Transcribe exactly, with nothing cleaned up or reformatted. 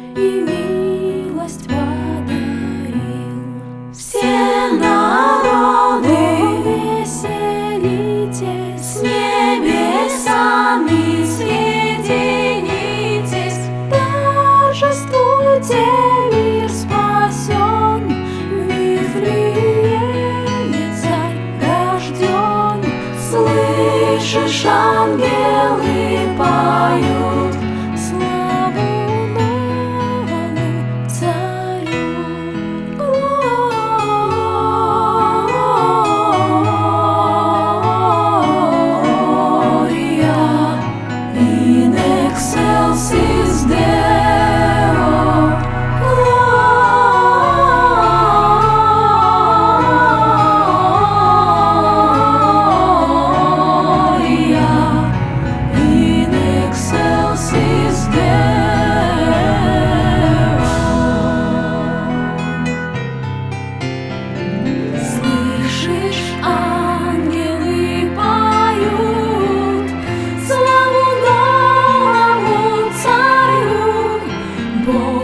и милость подарил. Все народы, веселитесь, с небесами соединитесь, торжествуйте, мир спасен, в Вифлееме царь рожден. Слышишь, ангелы поют славу новому царю. Gloria in excelsis Deo. Gloria in excelsis Deo. Слышишь, ангелы поют славу новому царю. Бог